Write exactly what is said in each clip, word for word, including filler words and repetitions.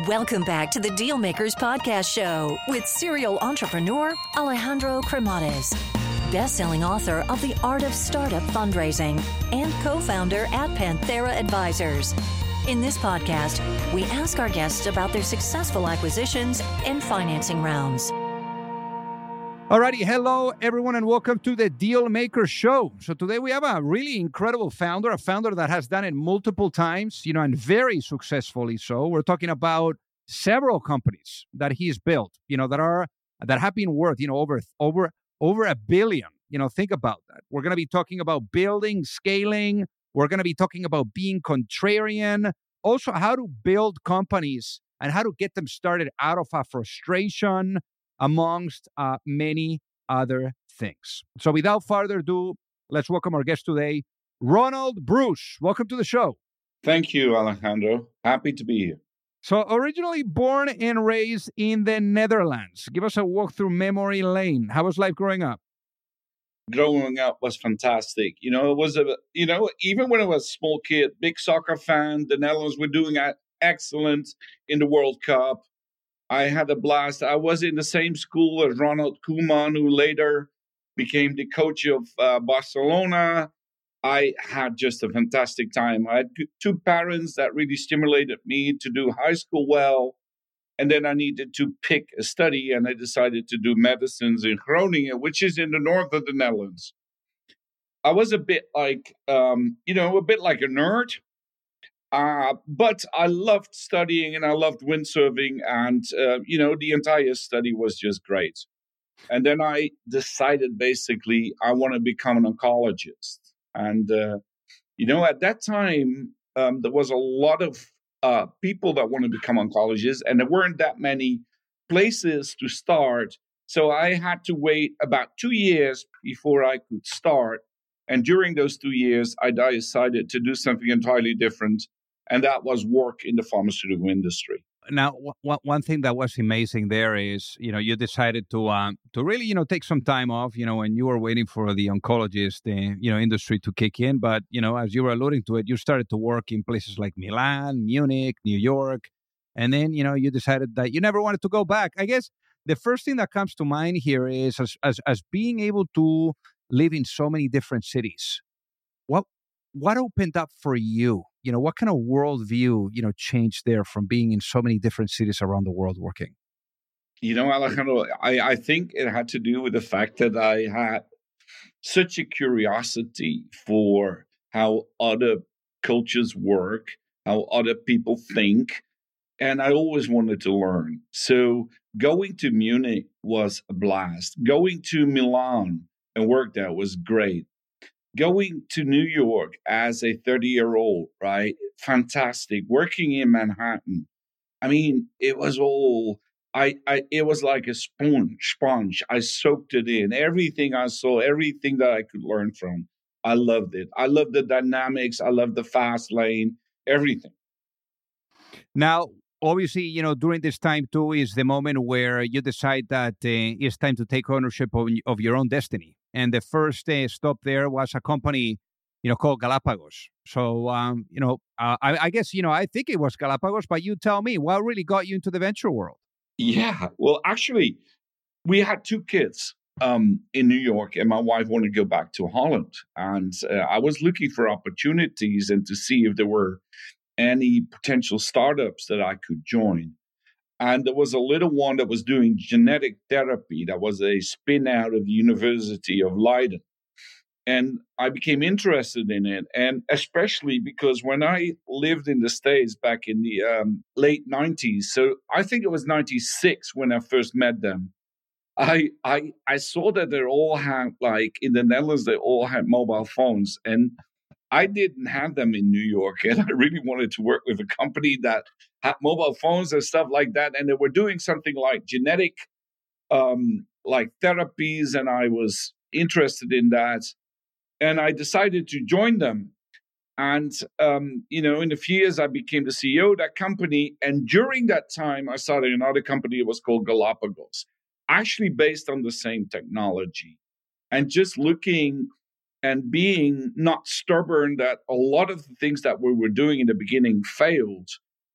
Welcome back to the Dealmakers Podcast Show with serial entrepreneur Alejandro Cremades, best-selling author of The Art of Startup Fundraising and co-founder at Panthera Advisors. In this podcast, we ask our guests about their successful acquisitions and financing rounds. Alrighty, hello everyone and welcome to the Dealmakers Show. So today we have a really incredible founder, a founder that has done it multiple times, you know, and very successfully so. We're talking about several companies that he's built, you know, that are that have been worth, you know, over over over a billion. You know, think about that. We're going to be talking about building, scaling. We're going to be talking about being contrarian, also how to build companies and how to get them started out of a frustration, amongst uh, many other things. So without further ado, let's welcome our guest today, Ronald Bruce. Welcome to the show. Thank you, Alejandro. Happy to be here. So originally born and raised in the Netherlands. Give us a walk through memory lane. How was life growing up? Growing up was fantastic. You know, it was a, you know, even when I was a small kid, big soccer fan, the Netherlands were doing excellent in the World Cup. I had a blast. I was in the same school as Ronald Koeman, who later became the coach of uh, Barcelona. I had just a fantastic time. I had two parents that really stimulated me to do high school well. And then I needed to pick a study, and I decided to do medicines in Groningen, which is in the north of the Netherlands. I was a bit like, um, you know, a bit like a nerd. Uh, but I loved studying and I loved windsurfing, and, uh, you know, the entire study was just great. And then I decided basically I want to become an oncologist. And, uh, you know, at that time, um, there was a lot of uh, people that want to become oncologists, and there weren't that many places to start. So I had to wait about two years before I could start. And during those two years, I decided to do something entirely different. And that was work in the pharmaceutical industry. Now, w- one thing that was amazing there is, you know, you decided to um, to really, you know, take some time off, you know, when you were waiting for the oncologist, uh, you know, industry to kick in. But, you know, as you were alluding to it, you started to work in places like Milan, Munich, New York. And then, you know, you decided that you never wanted to go back. I guess the first thing that comes to mind here is as as, as being able to live in so many different cities. What what opened up for you? You know, what kind of worldview, you know, changed there from being in so many different cities around the world working? You know, Alejandro, I, I think it had to do with the fact that I had such a curiosity for how other cultures work, how other people think, and I always wanted to learn. So going to Munich was a blast. Going to Milan and work there was great. Going to New York as a thirty-year-old, right? Fantastic. Working in Manhattan. I mean, it was all, I, I, it was like a sponge, sponge. I soaked it in. Everything I saw, everything that I could learn from. I loved it. I loved the dynamics. I loved the fast lane, everything. Now, obviously, you know, during this time too is the moment where you decide that uh, it's time to take ownership of, of your own destiny. And the first uh, stop there was a company, you know, called Galapagos. So, um, you know, uh, I, I guess, you know, I think it was Galapagos, but you tell me, what really got you into the venture world? Yeah, well, actually, we had two kids um, in New York, and my wife wanted to go back to Holland. And uh, I was looking for opportunities and to see if there were any potential startups that I could join. And there was a little one that was doing genetic therapy that was a spin out of the University of Leiden. And I became interested in it. And especially because when I lived in the States back in the um, late nineties, so I think it was ninety-six when I first met them, I, I, I saw that they all had, like in the Netherlands, they all had mobile phones. And I didn't have them in New York, and I really wanted to work with a company that had mobile phones and stuff like that. And they were doing something like genetic, um, like therapies, and I was interested in that. And I decided to join them. And, um, you know, in a few years, I became the C E O of that company. And during that time, I started another company. It was called Galapagos, actually based on the same technology. And just looking and being not stubborn that a lot of the things that we were doing in the beginning failed.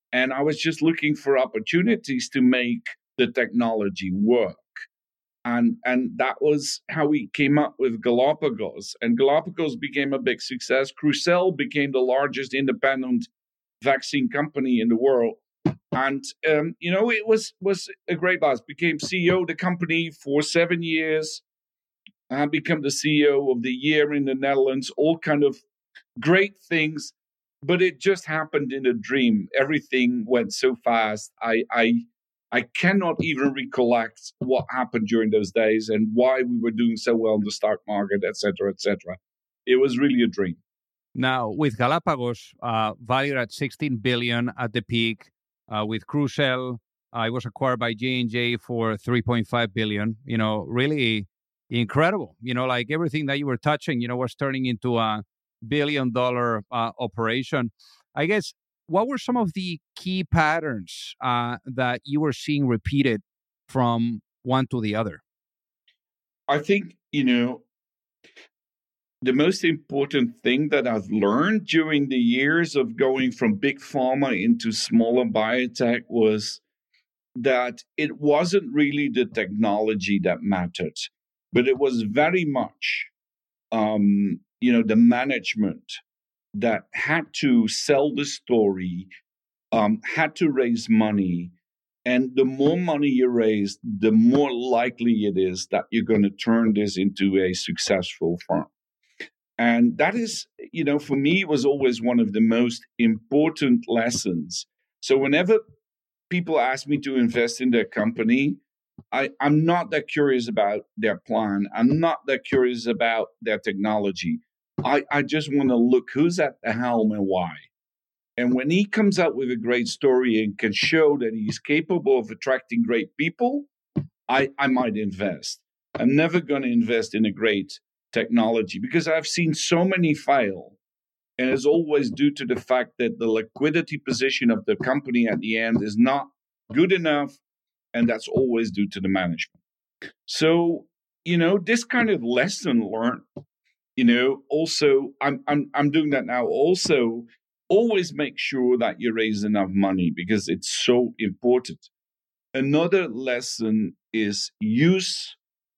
And I was just looking for opportunities to make the technology work. And, and that was how we came up with Galapagos. And Galapagos became a big success. Crucell became the largest independent vaccine company in the world. And, um, you know, it was, was a great blast. Became C E O of the company for seven years. I became the C E O of the year in the Netherlands, all kind of great things. But it just happened in a dream. Everything went so fast. I, I, I cannot even recollect what happened during those days and why we were doing so well in the stock market, et cetera, et cetera. It was really a dream. Now, with Galapagos, uh, valued at sixteen billion dollars at the peak, uh, with Crucell, uh, it was acquired by J and J for three point five billion dollars. You know, really incredible. You know, like everything that you were touching, you know, was turning into a billion dollar uh, operation. I guess, what were some of the key patterns uh, that you were seeing repeated from one to the other? I think, you know, the most important thing that I've learned during the years of going from big pharma into smaller biotech was that it wasn't really the technology that mattered, but it was very much, um, you know, the management that had to sell the story, um, had to raise money. And the more money you raise, the more likely it is that you're going to turn this into a successful firm. And that is, you know, for me, was always one of the most important lessons. So whenever people ask me to invest in their company, I, I'm not that curious about their plan. I'm not that curious about their technology. I, I just want to look who's at the helm and why. And when he comes out with a great story and can show that he's capable of attracting great people, I, I might invest. I'm never going to invest in a great technology because I've seen so many fail. And it's always due to the fact that the liquidity position of the company at the end is not good enough. And that's always due to the management. So, you know, this kind of lesson learned, you know, also, I'm I'm I'm doing that now. Also, always make sure that you raise enough money because it's so important. Another lesson is use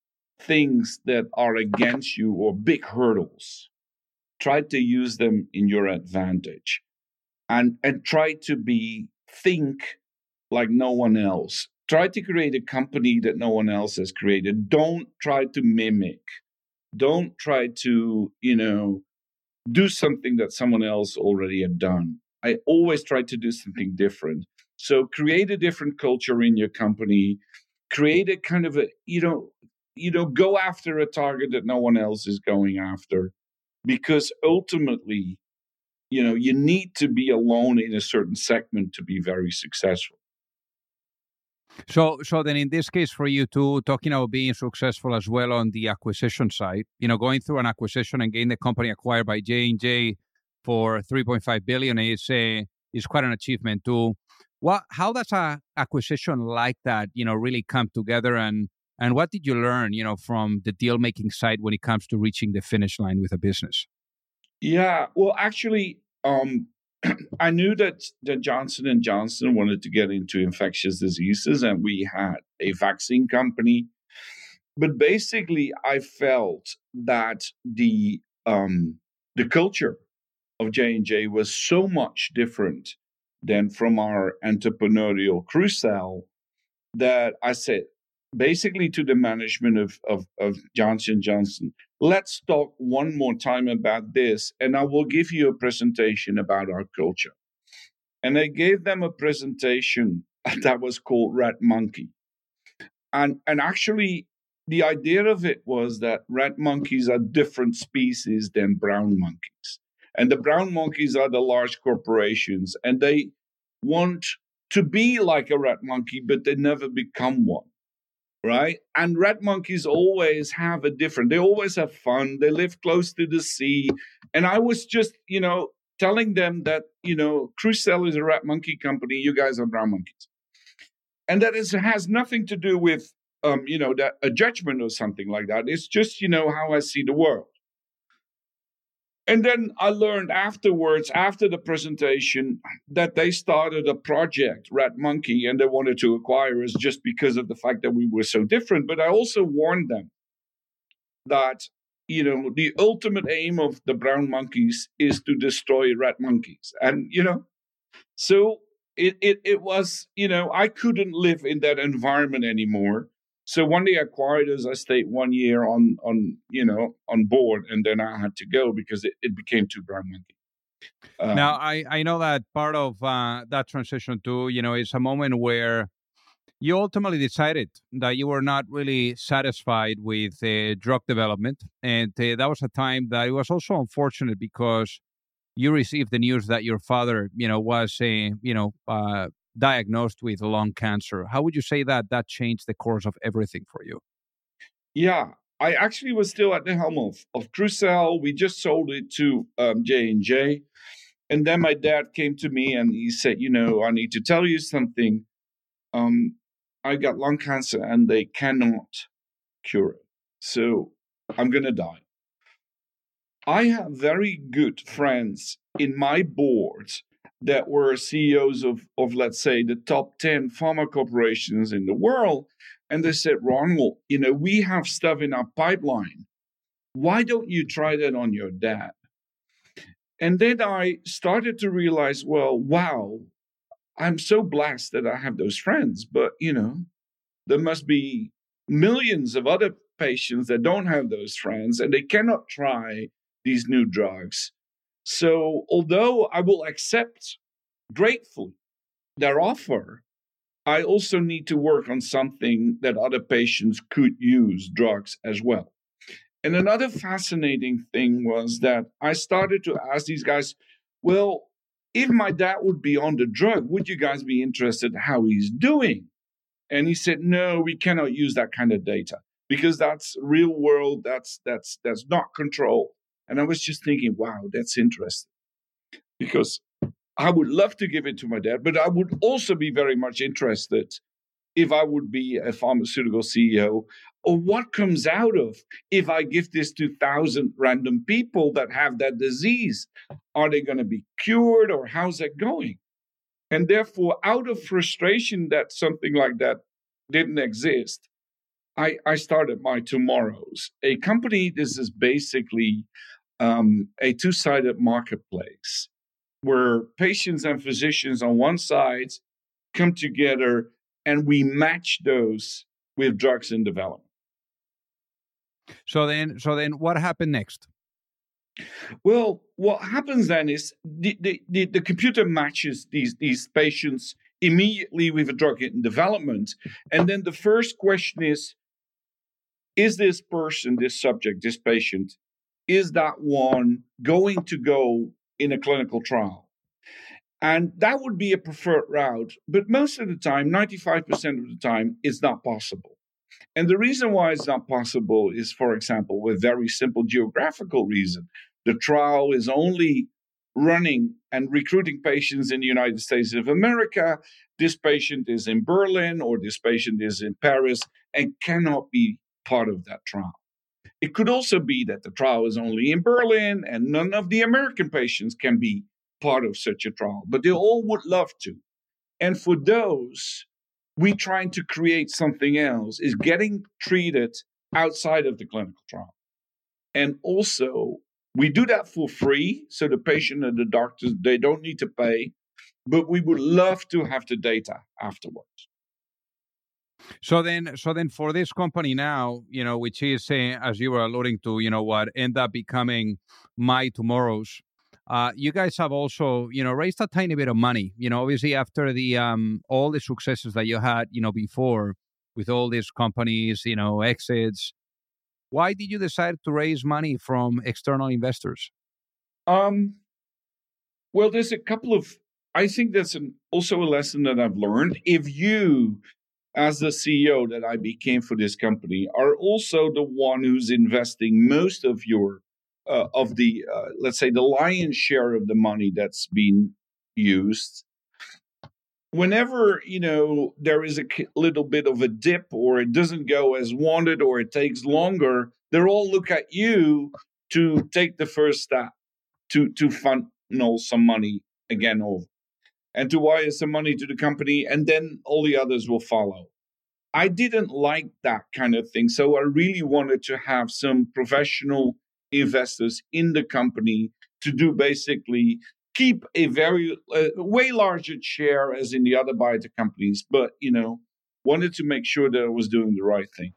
things that are against you or big hurdles. Try to use them in your advantage, and and try to be think like no one else. Try to create a company that no one else has created. Don't try to mimic. Don't try to, you know, do something that someone else already had done. I always try to do something different. So create a different culture in your company. Create a kind of a, you know, you know, go after a target that no one else is going after. Because ultimately, you know, you need to be alone in a certain segment to be very successful. So, so then in this case for you too, talking about being successful as well on the acquisition side, you know, going through an acquisition and getting the company acquired by J and J for three point five billion dollars is a, is quite an achievement too. What, how does a acquisition like that, you know, really come together, and and what did you learn, you know, from the deal making side when it comes to reaching the finish line with a business? Yeah, well, actually, um, I knew that, that Johnson and Johnson wanted to get into infectious diseases, and we had a vaccine company. But basically, I felt that the um, the culture of J and J was so much different than from our entrepreneurial Crucell that I said, basically to the management of, of, of Johnson and Johnson, let's talk one more time about this, and I will give you a presentation about our culture. And I gave them a presentation that was called Red Monkey. And, and actually, the idea of it was that red monkeys are different species than brown monkeys. And the brown monkeys are the large corporations, and they want to be like a red monkey, but they never become one. Right? And red monkeys always have a different, they always have fun. They live close to the sea. And I was just, you know, telling them that, you know, Crucell is a red monkey company. You guys are brown monkeys. And that is, has nothing to do with, um, you know, that a judgment or something like that. It's just, you know, how I see the world. And then I learned afterwards, after the presentation, that they started a project, Rat Monkey, and they wanted to acquire us just because of the fact that we were so different. But I also warned them that, you know, the ultimate aim of the brown monkeys is to destroy rat monkeys. And, you know, so it, it, it was, you know, I couldn't live in that environment anymore. So when they acquired us, I stayed one year on, on you know, on board, and then I had to go because it, it became too brown monkey. Um, now, I, I know that part of uh, that transition too, you know, is a moment where you ultimately decided that you were not really satisfied with uh, drug development. And uh, that was a time that it was also unfortunate because you received the news that your father, you know, was, uh, you know, uh, diagnosed with lung cancer. How would you say that that changed the course of everything for you? Yeah, I actually was still at the helm of, of Crucell. We just sold it to um, J and J. And then my dad came to me and he said, you know, I need to tell you something. Um, I got lung cancer and they cannot cure it. So I'm going to die. I have very good friends in my board that were C E Os of, of, let's say, the top ten pharma corporations in the world. And they said, Ronald, you know, we have stuff in our pipeline. Why don't you try that on your dad? And then I started to realize, well, wow, I'm so blessed that I have those friends. But, you know, there must be millions of other patients that don't have those friends and they cannot try these new drugs. So although I will accept gratefully their offer, I also need to work on something that other patients could use drugs as well. And another fascinating thing was that I started to ask these guys, well, if my dad would be on the drug, would you guys be interested how he's doing? And he said, no, we cannot use that kind of data because that's real world, that's that's that's not control. And I was just thinking, wow, that's interesting. Because I would love to give it to my dad, but I would also be very much interested if I would be a pharmaceutical C E O, or what comes out of if I give this to one thousand random people that have that disease. Are they going to be cured, or how's that going? And therefore, out of frustration that something like that didn't exist, I, I started My Tomorrows, a company. This is basically um, a two-sided marketplace where patients and physicians on one side come together and we match those with drugs in development. So then, so then, what happened next? Well, what happens then is the, the, the, the computer matches these, these patients immediately with a drug in development. And then the first question is, is this person, this subject, this patient, is that one going to go in a clinical trial? And that would be a preferred route. But most of the time, ninety-five percent of the time, it's not possible. And the reason why it's not possible is, for example, with very simple geographical reason. The trial is only running and recruiting patients in the United States of America. This patient is in Berlin or this patient is in Paris and cannot be part of that trial. It could also be that the trial is only in Berlin and none of the American patients can be part of such a trial, but they all would love to. And for those, we trying to create something else, is getting treated outside of the clinical trial. And also, we do that for free, so the patient and the doctors, they don't need to pay, but we would love to have the data afterwards. So then, so then, for this company now, you know, which is, uh, as you were alluding to, you know, what ended up becoming My Tomorrows, uh, you guys have also, you know, raised a tiny bit of money. You know, obviously after the um, all the successes that you had, you know, before with all these companies, you know, exits. Why did you decide to raise money from external investors? Um, well, there's a couple of, I think that's an, also a lesson that I've learned. If you, as the C E O that I became for this company, are also the one who's investing most of your, uh, of the, uh, let's say, the lion's share of the money that's being used, whenever, you know, there is a little bit of a dip or it doesn't go as wanted or it takes longer, they all look at you to take the first step. to, to funnel some money again over and to wire some money to the company, and then all the others will follow. I didn't like that kind of thing. So I really wanted to have some professional investors in the company to do basically keep a very uh, way larger share as in the other biotech companies, but, you know, wanted to make sure that I was doing the right thing.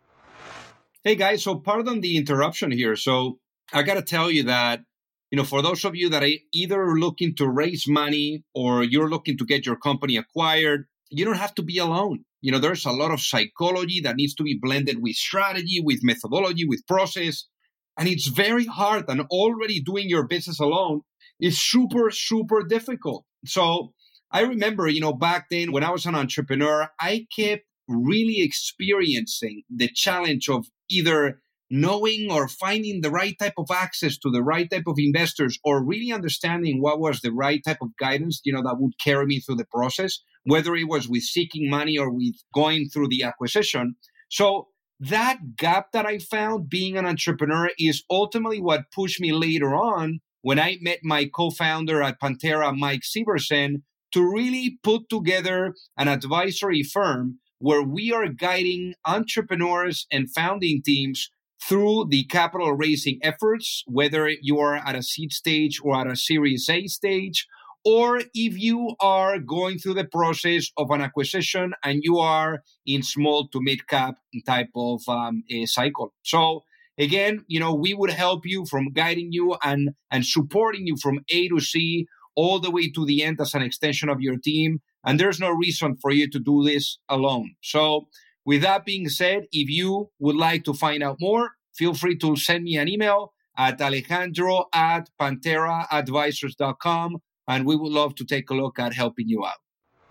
Hey guys, so pardon the interruption here. So I got to tell you that, you know, for those of you that are either looking to raise money or you're looking to get your company acquired, you don't have to be alone. You know, there's a lot of psychology that needs to be blended with strategy, with methodology, with process. And it's very hard. And already doing your business alone is super, super difficult. So I remember, you know, back then when I was an entrepreneur, I kept really experiencing the challenge of either knowing or finding the right type of access to the right type of investors, or really understanding what was the right type of guidance, you know, that would carry me through the process, whether it was with seeking money or with going through the acquisition. So that gap that I found being an entrepreneur is ultimately what pushed me later on when I met my co-founder at Pantera, Mike Severson, to really put together an advisory firm where we are guiding entrepreneurs and founding teams through the capital raising efforts, whether you are at a seed stage or at a Series A stage, or if you are going through the process of an acquisition and you are in small to mid cap type of um, a cycle. So again, you know, we would help you from guiding you and, and supporting you from A to C all the way to the end as an extension of your team. And there's no reason for you to do this alone. So with that being said, if you would like to find out more, feel free to send me an email at alejandro at pantera advisors dot com, and we would love to take a look at helping you out.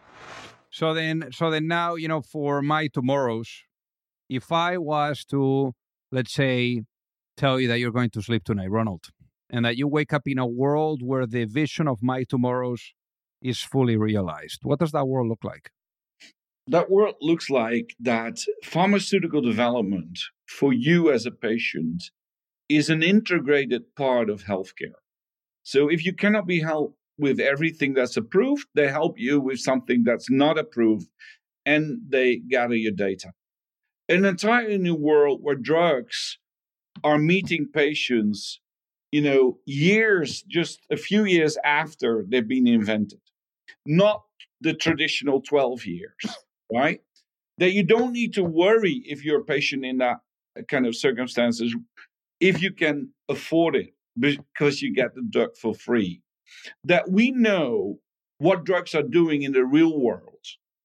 So then, so then now, you know, for my tomorrows, if I was to, let's say, tell you that you're going to sleep tonight, Ronald, and that you wake up in a world where the vision of my tomorrows is fully realized, what does that world look like? That world looks like that pharmaceutical development for you as a patient is an integrated part of healthcare. So if you cannot be helped with everything that's approved, they help you with something that's not approved, and they gather your data. An entire new world where drugs are meeting patients, you know, years, just a few years after they've been invented, not the traditional twelve years. Right? That you don't need to worry if you're a patient in that kind of circumstances, if you can afford it, because you get the drug for free. That we know what drugs are doing in the real world,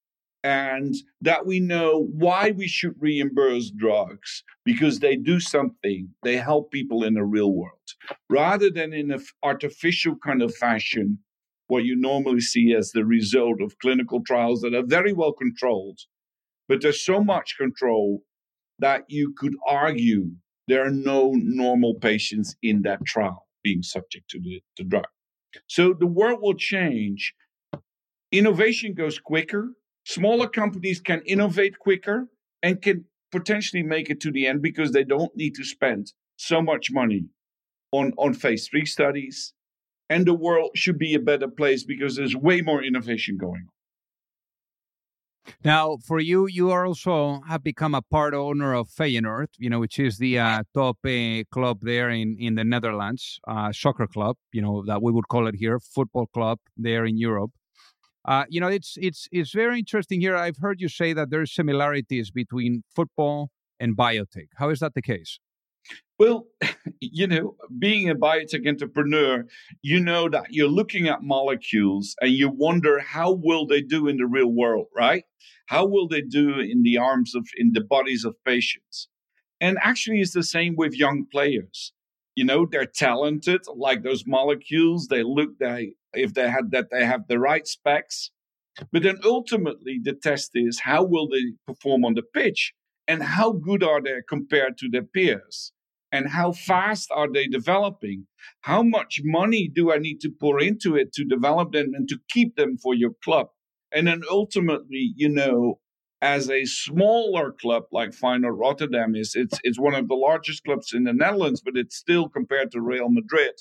and that we know why we should reimburse drugs, because they do something, they help people in the real world, rather than in an artificial kind of fashion, what you normally see as the result of clinical trials that are very well controlled, but there's so much control that you could argue there are no normal patients in that trial being subject to the, the drug. So the world will change. Innovation goes quicker. Smaller companies can innovate quicker and can potentially make it to the end because they don't need to spend so much money on, on phase three studies. And the world should be a better place because there's way more innovation going on. Now, for you, you are also have become a part owner of Feyenoord, you know, which is the uh, top uh, club there in, in the Netherlands, uh, soccer club, you know, that we would call it here, football club there in Europe. Uh, you know, it's it's it's very interesting here. I've heard you say that there's similarities between football and biotech. How is that the case? Well, you know, being a biotech entrepreneur, you know that you're looking at molecules and you wonder how will they do in the real world, right? How will they do in the arms of, in the bodies of patients? And actually it's the same with young players. You know, they're talented, like those molecules. They look, they, if they had that, they have the right specs. But then ultimately the test is how will they perform on the pitch and how good are they compared to their peers? And how fast are they developing? How much money do I need to pour into it to develop them and to keep them for your club? And then ultimately, you know, as a smaller club like Feyenoord Rotterdam is, it's it's one of the largest clubs in the Netherlands, but it's still compared to Real Madrid.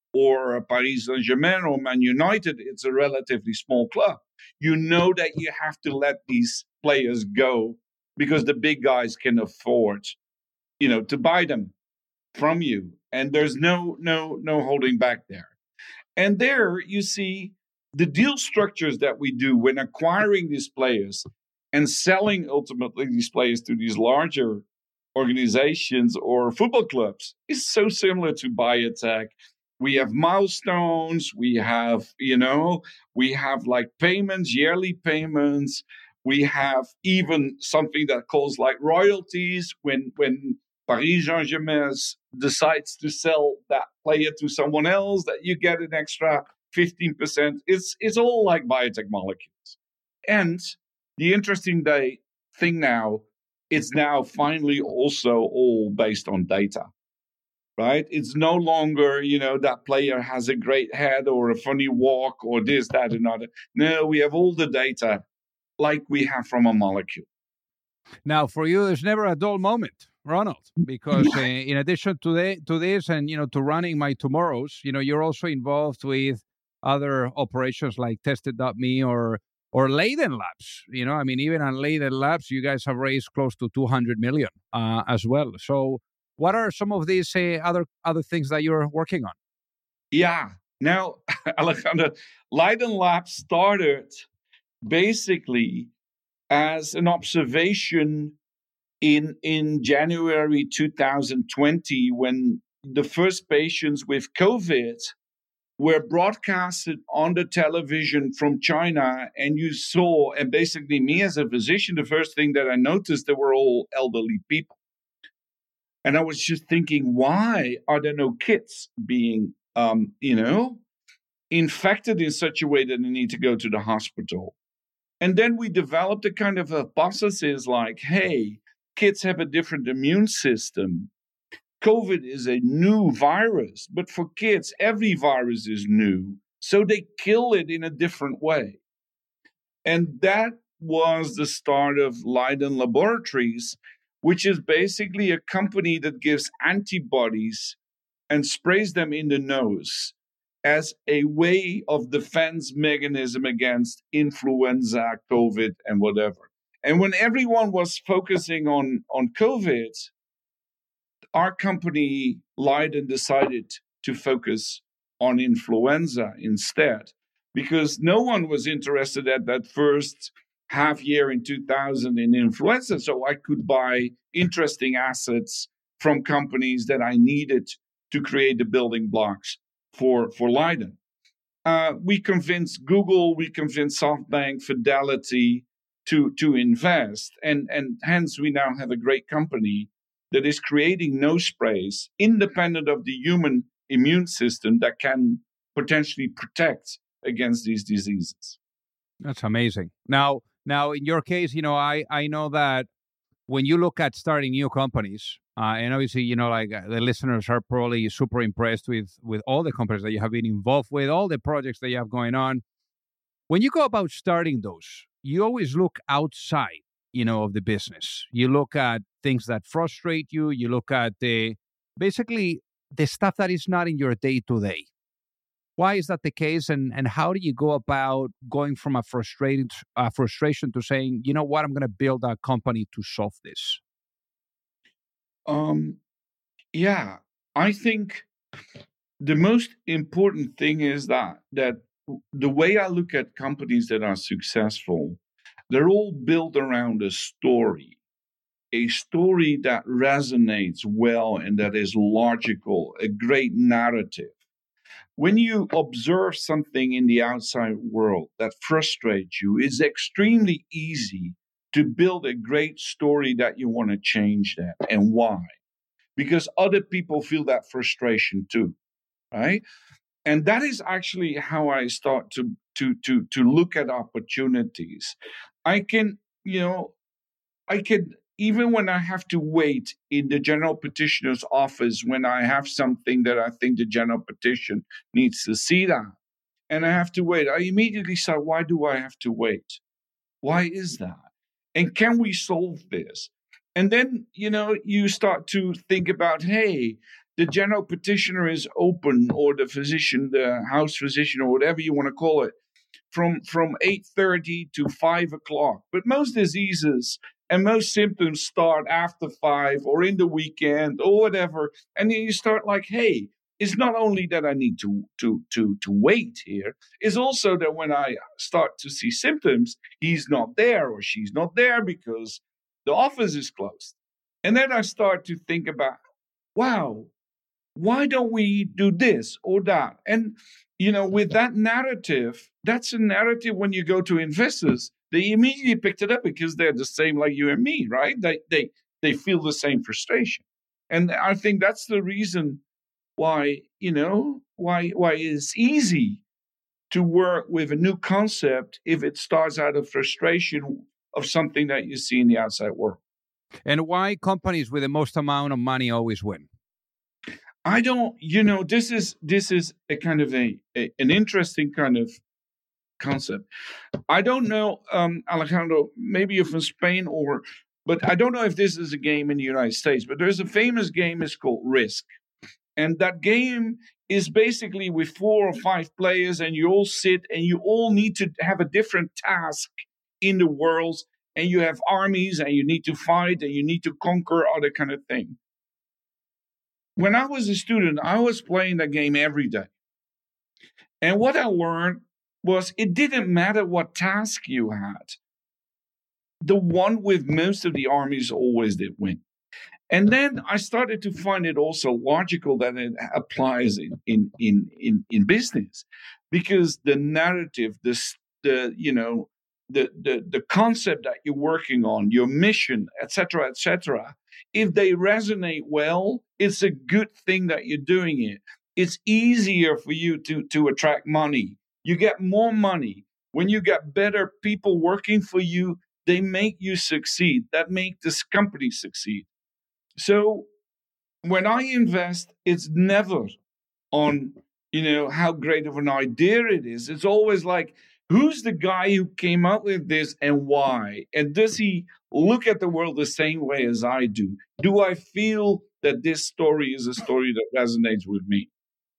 or Paris Saint-Germain or Man United, it's a relatively small club. You know that you have to let these players go because the big guys can afford, you know, to buy them from you. And there's no, no, no holding back there. And there you see the deal structures that we do when acquiring these players and selling ultimately these players to these larger organizations or football clubs is so similar to biotech. We have milestones, we have, you know, we have like payments, yearly payments. We have even something that calls like royalties when when Paris Saint-Germain decides to sell that player to someone else, that you get an extra fifteen percent. It's it's all like biotech molecules. And the interesting day, thing now, it's now finally also all based on data, right? It's no longer, you know, that player has a great head or a funny walk or this, that, and other. No, we have all the data like we have from a molecule. Now, for you, there's never a dull moment, Ronald, because uh, in addition to, the, to this and, you know, to running My Tomorrows, you know, you're also involved with other operations like Tested dot me or or Leiden Labs. You know, I mean, even on Leiden Labs, you guys have raised close to two hundred million uh, as well. So what are some of these uh, other other things that you're working on? Yeah. Now, Alejandro, Leiden Labs started basically as an observation in in January two thousand twenty when the first patients with COVID were broadcasted on the television from China, and you saw, and basically me as a physician, the first thing that I noticed, they were all elderly people. And I was just thinking, why are there no kids being, um, you know, infected in such a way that they need to go to the hospital? And then we developed a kind of hypothesis like, hey, kids have a different immune system. COVID is a new virus, but for kids, every virus is new. So they kill it in a different way. And that was the start of Leiden Laboratories, which is basically a company that gives antibodies and sprays them in the nose as a way of defense mechanism against influenza, COVID, and whatever. And when everyone was focusing on, on COVID, our company, Leiden, decided to focus on influenza instead, because no one was interested at that first half year in two thousand in influenza. So I could buy interesting assets from companies that I needed to create the building blocks for, for Leiden. Uh, we convinced Google, we convinced SoftBank, Fidelity to, to invest. And, and hence we now have a great company that is creating nose sprays independent of the human immune system that can potentially protect against these diseases. That's amazing. Now, now in your case, you know, I, I know that when you look at starting new companies, uh, and obviously, you know, like uh, the listeners are probably super impressed with, with all the companies that you have been involved with, all the projects that you have going on. When you go about starting those, you always look outside, you know, of the business. You look at things that frustrate you. You look at the basically the stuff that is not in your day to day. Why is that the case? And and how do you go about going from a frustrated uh, frustration to saying, you know what, I'm going to build a company to solve this? Um, yeah, I think the most important thing is that that the way I look at companies that are successful, they're all built around a story, a story that resonates well and that is logical, a great narrative. When you observe something in the outside world that frustrates you, it's extremely easy to build a great story that you want to change that. And why? Because other people feel that frustration too, right? And that is actually how I start to to to to look at opportunities. I can, you know, I can, even when I have to wait in the general petitioner's office, when I have something that I think the general petition needs to see that, and I have to wait, I immediately say, why do I have to wait? Why is that? And can we solve this? And then, you know, you start to think about, hey, the general practitioner is open, or the physician, the house physician, or whatever you want to call it, from, from eight thirty to five o'clock. But most diseases and most symptoms start after five or in the weekend or whatever. And then you start like, hey, it's not only that I need to, to, to, to wait here, it's also that when I start to see symptoms, he's not there or she's not there because the office is closed. And then I start to think about, wow, why don't we do this or that? And, you know, with that narrative, that's a narrative when you go to investors, they immediately picked it up because they're the same like you and me, right? They, they, they feel the same frustration. And I think that's the reason why, you know, why, why it's easy to work with a new concept if it starts out of frustration of something that you see in the outside world. And why companies with the most amount of money always win? I don't, you know, this is this is a kind of a, a an interesting kind of concept. I don't know, um, Alejandro, maybe you're from Spain or, but I don't know if this is a game in the United States, but there's a famous game, it's called Risk. And that game is basically with four or five players and you all sit and you all need to have a different task in the world. And you have armies and you need to fight and you need to conquer other kind of thing. When I was a student, I was playing that game every day. And what I learned was it didn't matter what task you had. The one with most of the armies always did win. And then I started to find it also logical that it applies in in in in, in business, because the narrative, the the you know the the the concept that you're working on, your mission, et cetera, et cetera. If they resonate well, it's a good thing that you're doing it. It's easier for you to to attract money. You get more money when you get better people working for you. They make you succeed. That make this company succeed. So when I invest, it's never on, you know, how great of an idea it is. It's always like, who's the guy who came up with this and why? And does he look at the world the same way as I do? Do I feel that this story is a story that resonates with me?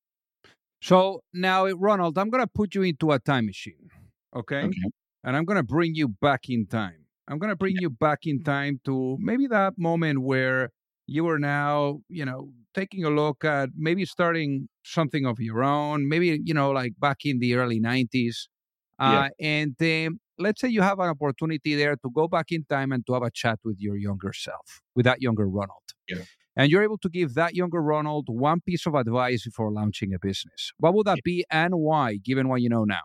So now, Ronald, I'm going to put you into a time machine, okay? Okay. And I'm going to bring you back in time. I'm going to bring you back in time to maybe that moment where you are now, you know, taking a look at maybe starting something of your own, maybe, you know, like back in the early nineties. Uh, yeah. And um, let's say you have an opportunity there to go back in time and to have a chat with your younger self, with that younger Ronald. Yeah. And you're able to give that younger Ronald one piece of advice before launching a business. What would that yeah. be and why, given what you know now?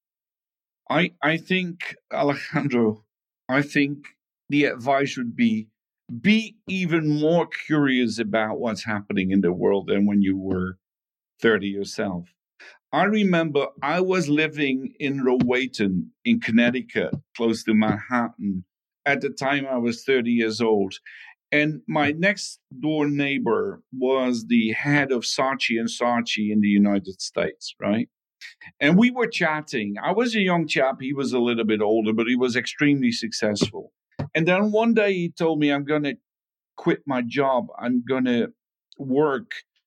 I, I think, Alejandro, I think the advice would be, be even more curious about what's happening in the world than when you were thirty yourself. I remember I was living in Rowayton in Connecticut, close to Manhattan. At the time, I was thirty years old. And my next door neighbor was the head of Saatchi and Saatchi in the United States, right? And we were chatting. I was a young chap. He was a little bit older, but he was extremely successful. And then one day he told me, I'm going to quit my job. I'm going to work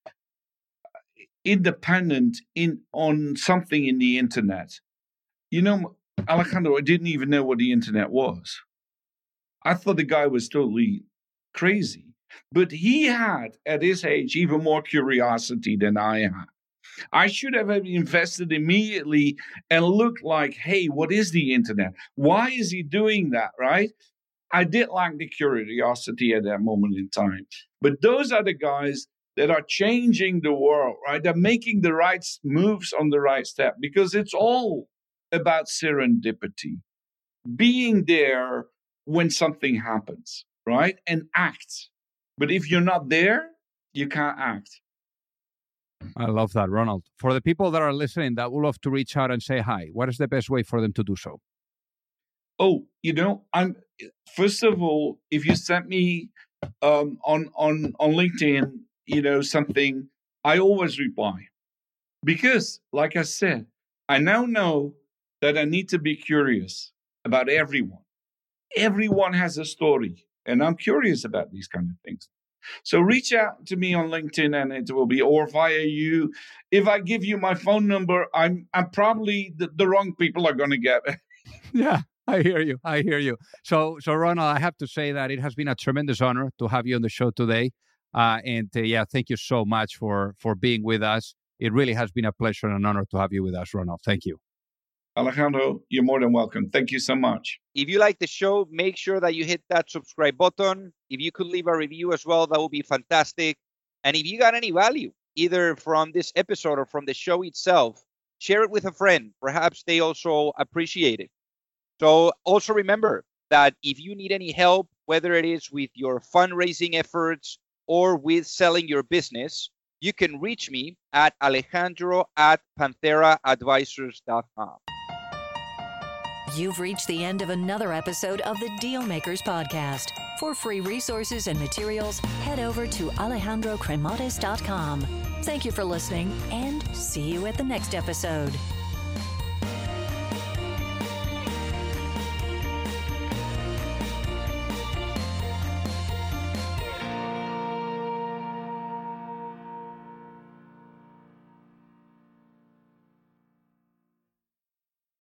independent in on something in the internet. You know, Alejandro, I didn't even know what the internet was. I thought the guy was totally crazy. But he had, at his age, even more curiosity than I had. I should have invested immediately and looked like, hey, what is the internet? Why is he doing that, right? I did lack the curiosity at that moment in time. But those are the guys that are changing the world, right? They're making the right moves on the right step, because it's all about serendipity. Being there when something happens, right? And act. But if you're not there, you can't act. I love that, Ronald. For the people that are listening that would love to reach out and say hi, what is the best way for them to do so? Oh, you know, I'm first of all, if you sent me um, on on on LinkedIn, you know, something, I always reply, because, like I said, I now know that I need to be curious about everyone. Everyone has a story, and I'm curious about these kind of things. So reach out to me on LinkedIn and it will be, or via you. If I give you my phone number, I'm I'm probably the, the wrong people are going to get it. Yeah, I hear you. I hear you. So, so Ronald, I have to say that it has been a tremendous honor to have you on the show today. Uh, and uh, yeah, thank you so much for, for being with us. It really has been a pleasure and an honor to have you with us, Ronald. Thank you. Alejandro, you're more than welcome. Thank you so much. If you like the show, make sure that you hit that subscribe button. If you could leave a review as well, that would be fantastic. And if you got any value, either from this episode or from the show itself, share it with a friend. Perhaps they also appreciate it. So also remember that if you need any help, whether it is with your fundraising efforts or with selling your business, you can reach me at Alejandro at Panthera Advisors dot com. You've reached the end of another episode of the Dealmakers Podcast. For free resources and materials, head over to Alejandro Cremades dot com. Thank you for listening, and see you at the next episode.